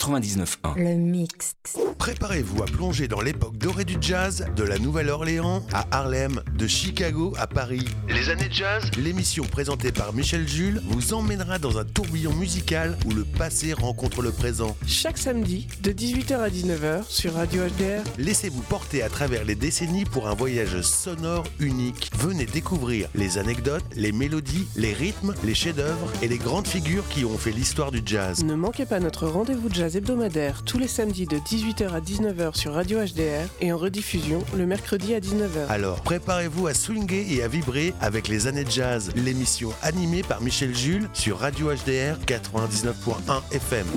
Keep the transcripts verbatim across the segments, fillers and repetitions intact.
quatre-vingt-dix-neuf point un. Le mix. Préparez-vous à plonger dans l'époque dorée du jazz, de la Nouvelle-Orléans à Harlem, de Chicago à Paris. Les années jazz, l'émission présentée par Michel Jules vous emmènera dans un tourbillon musical où le passé rencontre le présent. Chaque samedi, de dix-huit heures à dix-neuf heures sur Radio H D R. Laissez-vous porter à travers les décennies pour un voyage sonore unique. Venez découvrir les anecdotes, les mélodies, les rythmes, les chefs-d'œuvre et les grandes figures qui ont fait l'histoire du jazz. Ne manquez pas notre rendez-vous jazz hebdomadaire tous les samedis de dix-huit heures à dix-neuf heures sur Radio H D R et en rediffusion le mercredi à dix-neuf heures. Alors préparez-vous à swinguer et à vibrer avec les années jazz, l'émission animée par Michel Jules sur Radio H D R quatre-vingt-dix-neuf point un F M.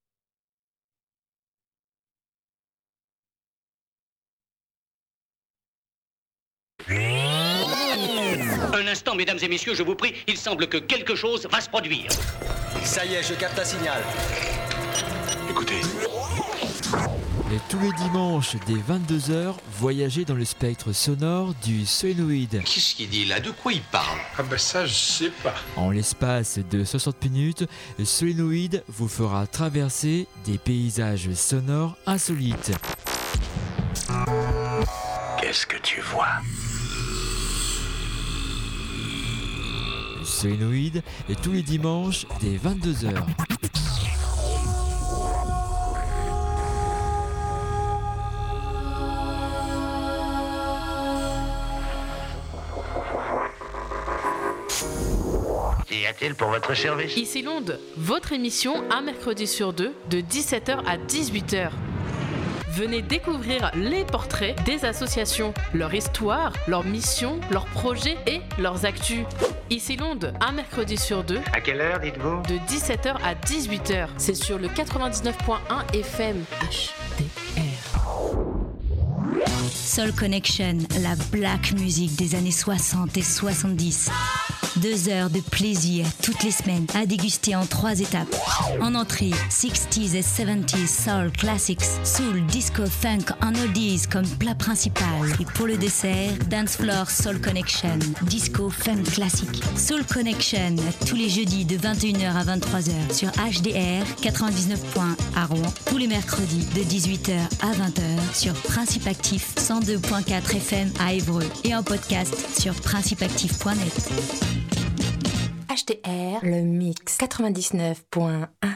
Un instant, mesdames et messieurs, je vous prie, il semble que quelque chose va se produire. Ça y est, je capte un signal. Écoutez. Et tous les dimanches, dès vingt-deux heures, voyagez dans le spectre sonore du solénoïde. Qu'est-ce qu'il dit là? De quoi il parle? Ah bah ça, je sais pas. En l'espace de soixante minutes, le solénoïde vous fera traverser des paysages sonores insolites. Qu'est-ce que tu vois? Le solénoïde est tous les dimanches, dès vingt-deux heures. Qu'y a-t-il pour votre service? Ici Londres, votre émission un mercredi sur deux de dix-sept heures à dix-huit heures. Venez découvrir les portraits des associations, leur histoire, leurs missions, leurs projets et leurs actus. Ici Londres, un mercredi sur deux. À quelle heure, dites-vous? De dix-sept heures à dix-huit heures. C'est sur le quatre-vingt-dix-neuf point un F M H D R. Soul Connection, la black music des années soixante et soixante-dix. Deux heures de plaisir toutes les semaines à déguster en trois étapes. En entrée, sixties et seventies soul classics, soul, disco, funk en oldies comme plat principal. Et pour le dessert, dance floor soul connection, disco, funk classique. Soul Connection tous les jeudis de vingt et une heures à vingt-trois heures sur H D R quatre-vingt-dix-neuf point un à Rouen. Tous les mercredis de dix-huit heures à vingt heures sur Principe Actif cent deux point quatre F M à Évreux et en podcast sur principe actif point net. H D R, le mix quatre-vingt-dix-neuf point un.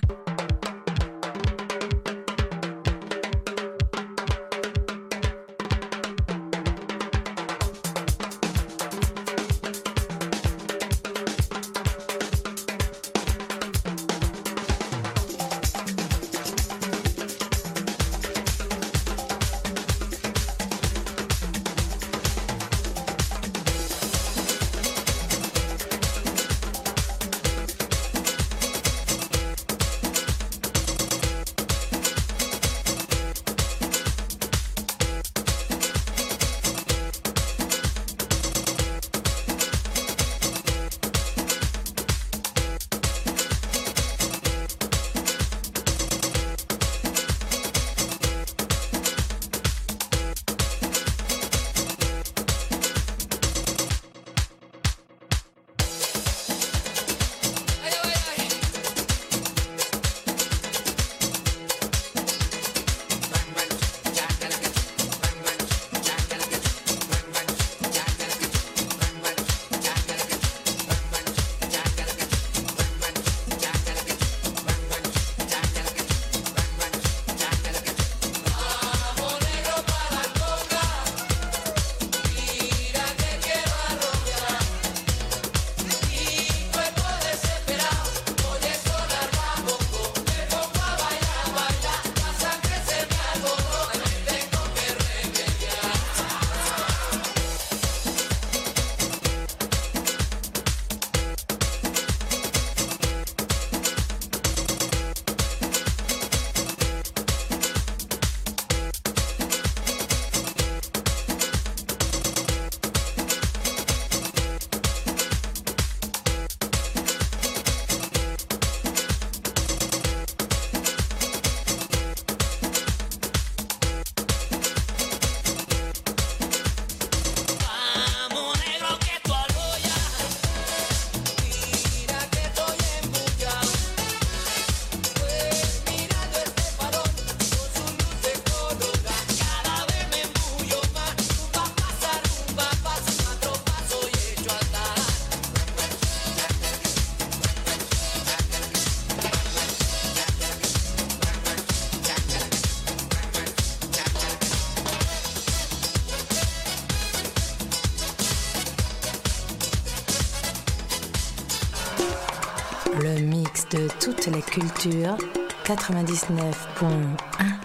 mix de toutes les cultures, quatre-vingt-dix-neuf point un.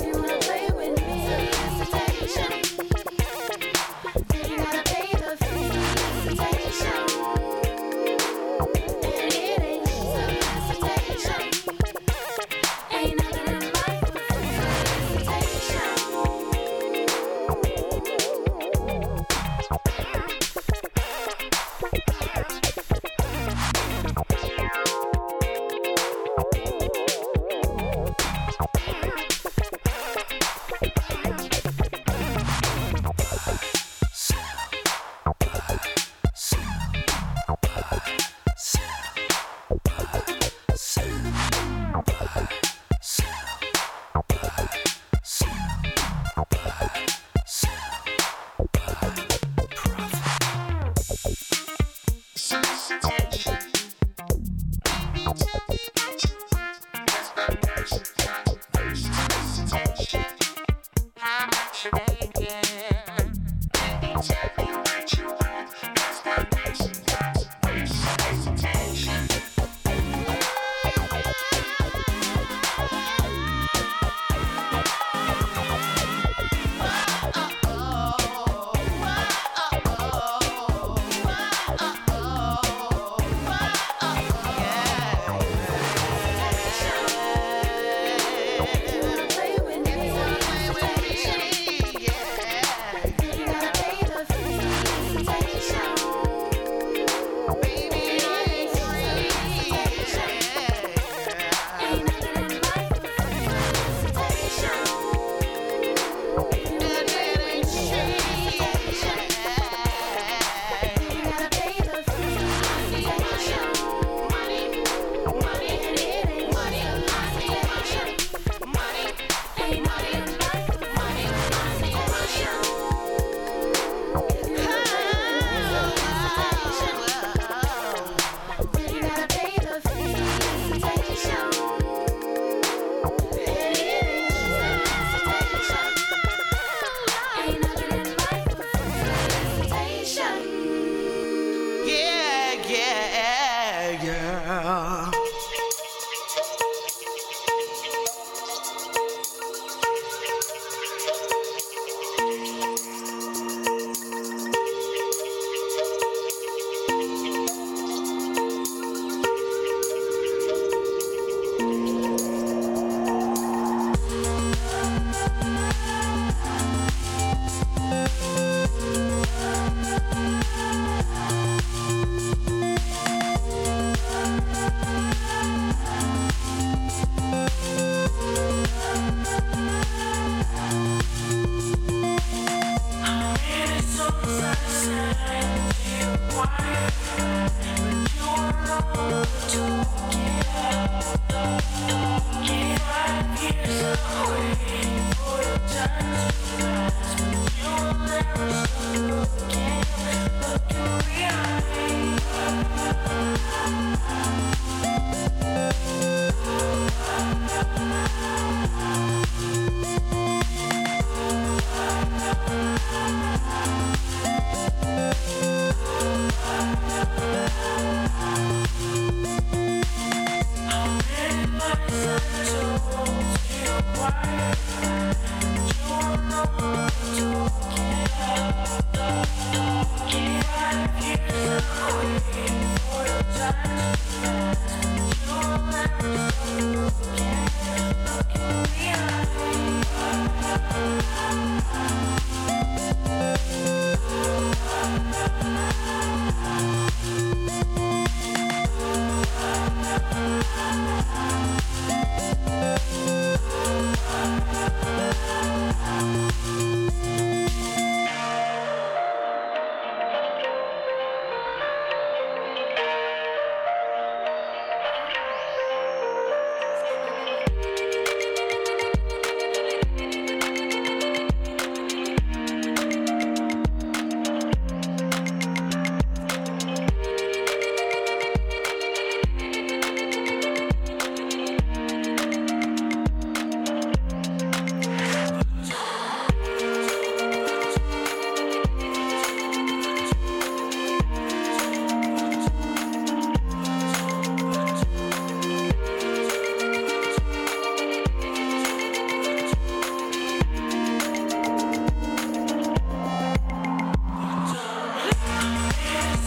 Feel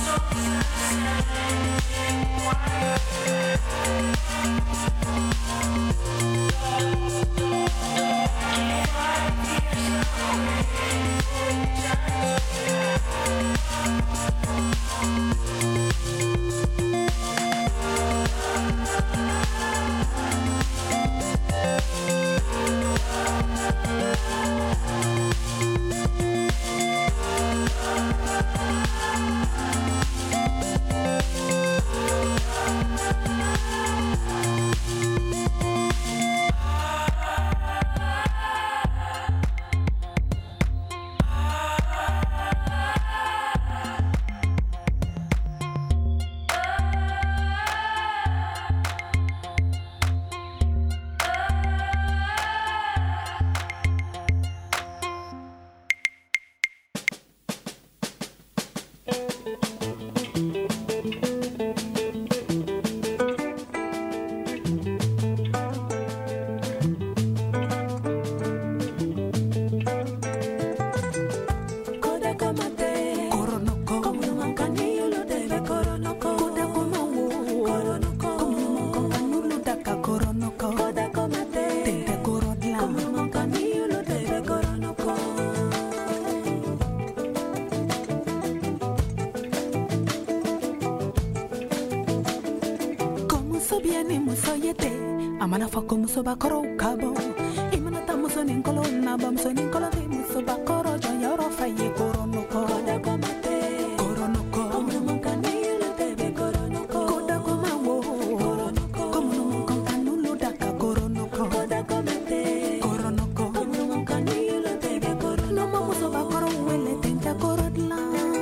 muso bakoro kabo imana ta muso ninkolo na ba muso ninkolo te muso bakoro jo yoro faye korono ko koda komate korono ko komu mankani le tebe korono ko koda komawo korono ko komu mankanu lo daka korono ko koda komate korono ko komu mankani le tebe korono no muso bakoro wele tenta korodla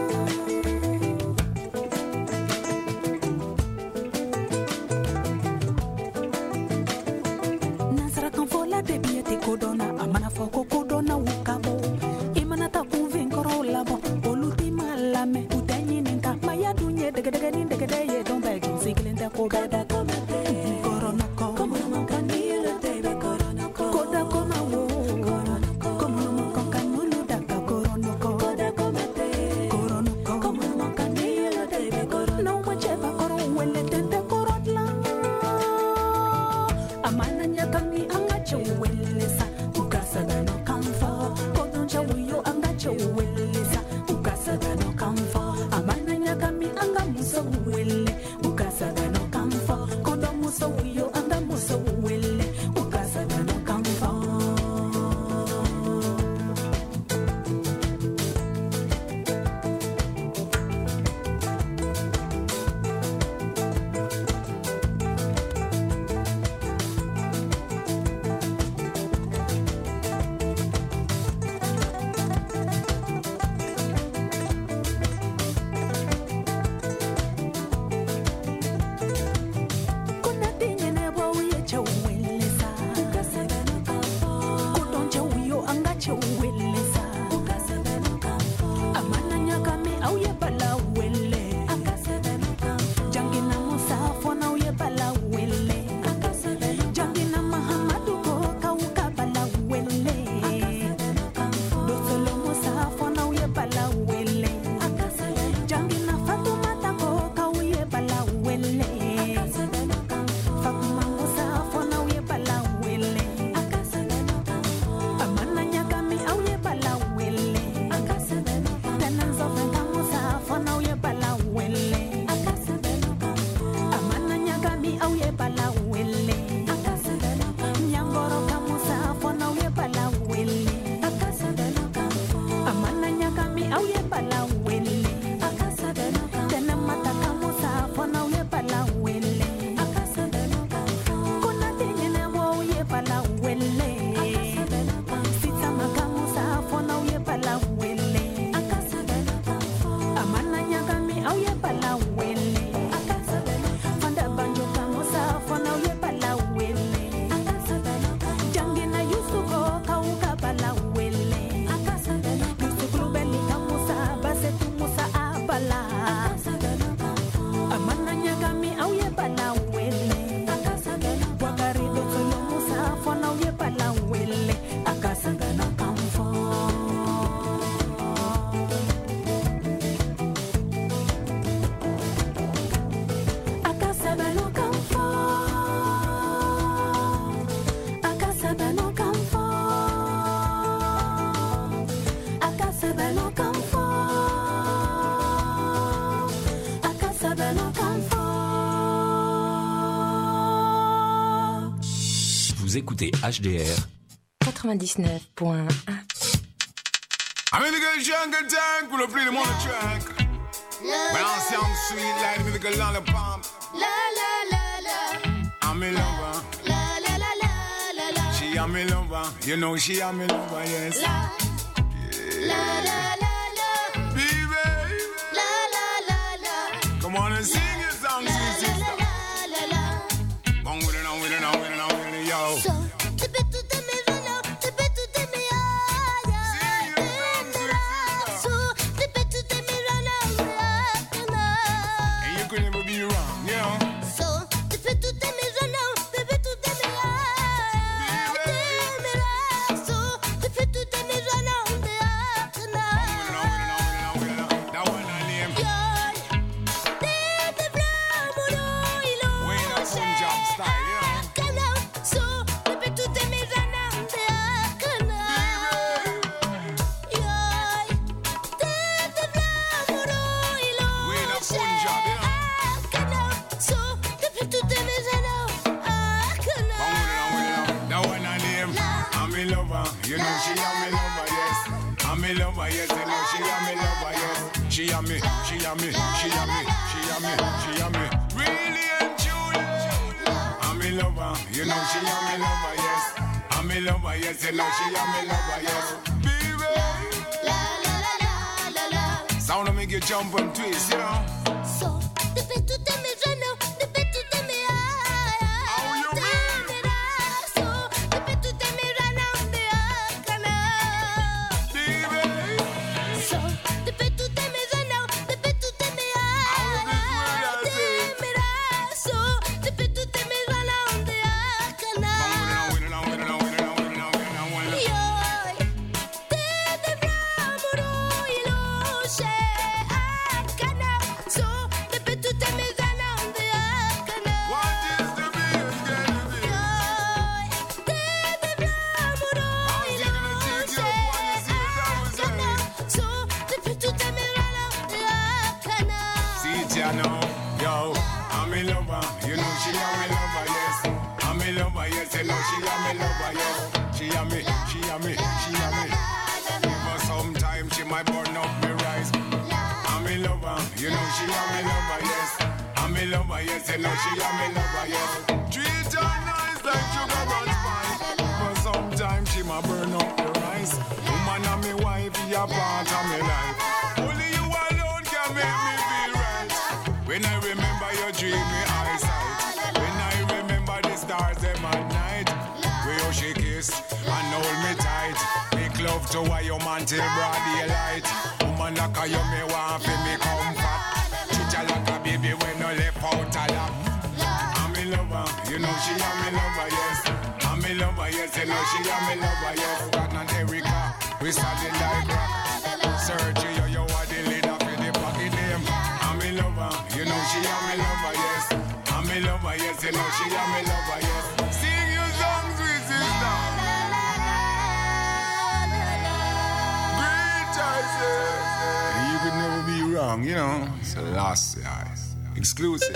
kodona amana foko kodona ukabo imana ta kuvin korola bo oluti malame utanyi ninka maya dunye dege dege ni dege dege don beg siglenda ko bada komate korona ko komo mankani le tebe korona ko koda koma wo korona ko komo mankani lu daka korona ko koda komate korona ko komo mankani le tebe korona no macheba koro wele tende korodla amana nyakami angacho wele Welesa, ukasada no kamfa. Amana nyakami anga muso wele, ukasada no kamfa. Kodo muso wiyo anga muso wele, ukasada no kamfa. Vous écoutez H D R quatre-vingt-dix-neuf point un. I'm in the good jungle tank, we'll play the mono track. When I sound sweet like me, the good lollipop. La la la la. I'm in lover. La la la la la la. She am me lover, you know she am me lover, yes. La la la la la. Baby. La la la la. Come on and sing your song, sweet sister. La la la. Bong with it on, with it on, with it on, with it, yo. So, te pe tu te me rana, te pe tu te me aya. So, te pe tu te me rana, and you could never be wrong, you know. So, te pe tu te me rana, te pe tu te me aya. So, te pe tu te me rana, that one I name. Wayne up Punjab style, you know. So, te pe tu te me rana, Wayne up Punjab, you know. So, te pe tu te me rana, That one I name. I'm in lover, you know she am me lover, yes. I'm in lover, yes, you know she am me lover, yes. She am me, she am me, she am me, she am me, she am me. Really and truly. I'm in lover, you know she am me lover, yes. I'm in lover, yes, you know she am me lover, yes. Baby. Sound of make you jump and twist, you know. So, te pe tu te me rana, te pe tu te me aya. How you mean? So, te pe tu te me rana, Baby. So, te pe tu te me rana, te pe tu te me aya. So, te pe tu te me rana, I know, yo, I'm in lover, you know she am me lover, yes. I'm in lover, yes, you know she am me lover, yes. She am me, she am me, she am me. But sometimes she might burn up me rice. I'm in lover, you know she am me lover, yes. I'm in lover, yes, you know she am me lover, yes. Treat her nice like sugar and spice. But sometimes she might burn up the rice. Woman and me wife, you a part of me life. Only you alone can make me feel right. When I remember your dreamy eyesight, when I remember the stars them at night, where she kiss and hold me tight, make love to a your man till broad daylight. Woman like a you me want for me comfort. Treat her like a baby when I left out a lap. I'm in lover, you know she am me lover, yes. I'm in lover, yes, you know she am me lover, yes. God and Erica, we solid like rock. Sergio, you are the leader for the pocket name. I'm in lover, you know she am me lover, yes. I'm in lover, yes, you know she am me lover, yes. Sing your songs, sweet sister. Great choices. And you could never be wrong, you know. It's a lost eyes. Exclusive.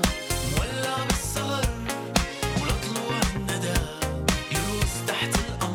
مولع بالسهر ولطلوع الندى يروس تحت القمر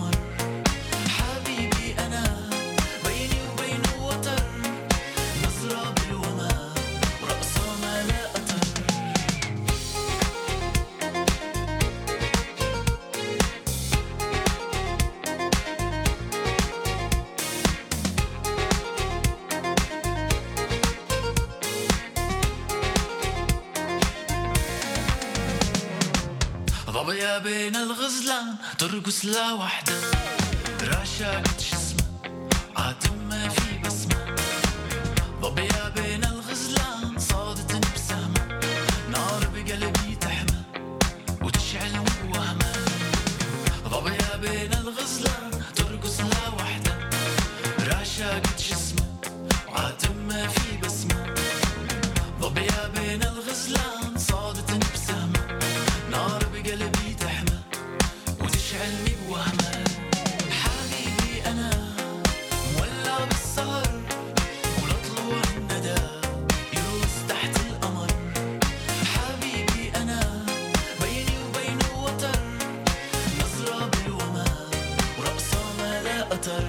الغزلان ترقص لا وحدة راشقة جسمه عاتم ما في بسمة ضبيا بين الغزلان صادت بسهمة نار بقلبي تحمى وتشعل وهمة ضبيا بين الغزلان ترقص لا وحدة راشقة جسمه عاتم ما في بسمة ضبيا بين الغزلان صادت بسهمة نار بقلبي تحمى وتشعلني بوهمة حبيبي أنا مولع بالسهر ولطلوع الندى يروس تحت القمر حبيبي أنا بيني وبينه وتر نظرة بالوما ورقصة ما لا أطر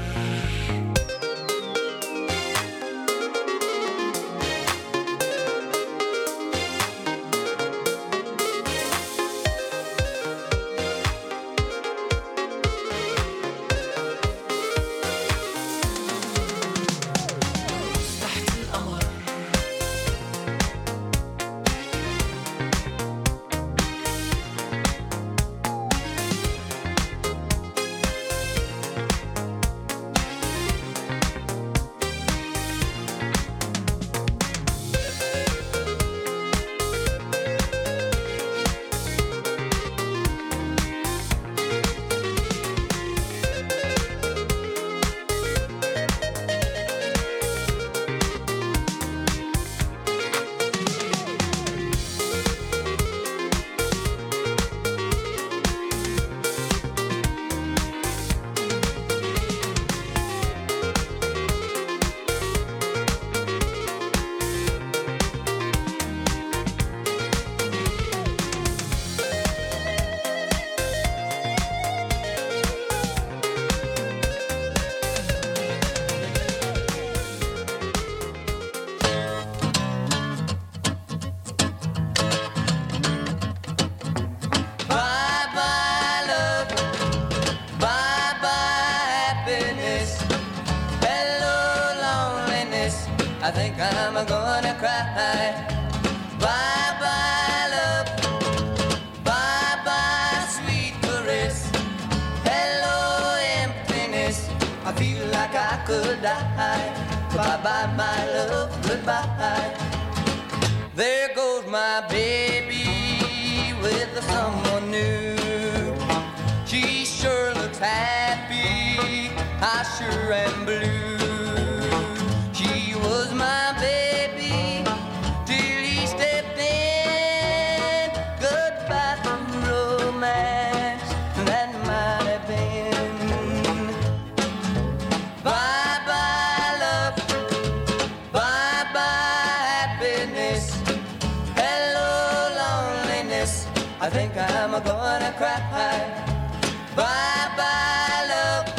I think I'm gonna cry. Bye bye love, bye bye sweet caress. Hello emptiness, I feel like I could die. Bye bye my love, goodbye. There goes my baby with someone new. She sure looks happy, I sure am blue. She was my baby till he stepped in. Goodbye to romance, that might have been. Bye bye love, bye bye happiness. Hello loneliness, I think I'm gonna cry. Bye.